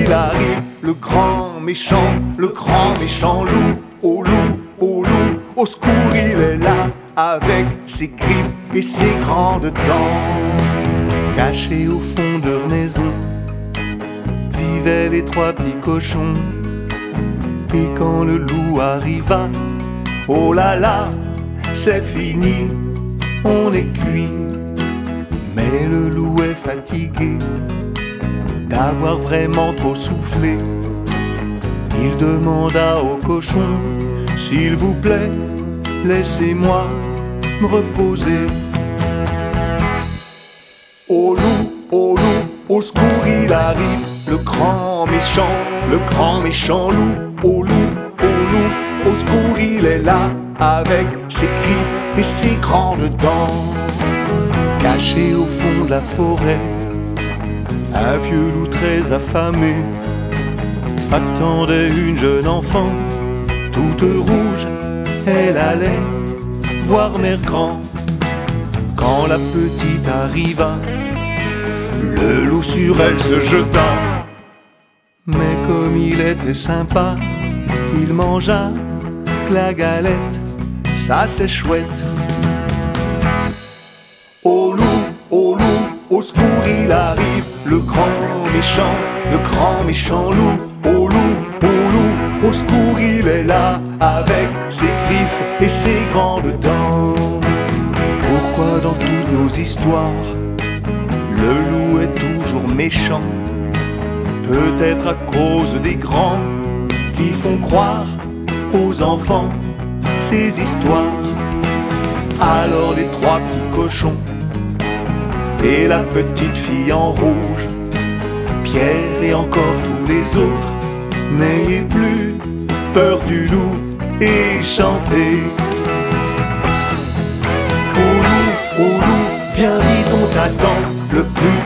il arrive, le grand méchant loup. Au loup, au loup, au secours il est là, avec ses griffes et ses grandes dents. Cachés au fond de leur maison, vivaient les trois petits cochons. Et quand le loup arriva, oh là là, c'est fini, on est cuit. Mais le loup est fatigué d'avoir vraiment trop soufflé. Il demanda au cochon, s'il vous plaît, laissez-moi me reposer. Au loup, au secours il arrive, le grand méchant loup. Au loup, au secours il est là, avec ses griffes et ses grandes dents. Caché au fond de la forêt, un vieux loup très affamé attendait une jeune enfant, toute rouge, elle allait voir Mère Grand. Quand la petite arriva, le loup sur elle se jeta. Mais comme il était sympa, il mangea que la galette, ça c'est chouette. Au loup, au secours il arrive, le grand méchant loup. Au loup, au secours il est là, avec ses griffes et ses grandes dents. Pourquoi dans toutes nos histoires, le loup est toujours méchant? Peut-être à cause des grands qui font croire aux enfants ces histoires. Alors les trois petits cochons et la petite fille en rouge, Pierre et encore tous les autres, n'ayez plus peur du loup et chantez. Au loup, viens vite, on t'attend, le plus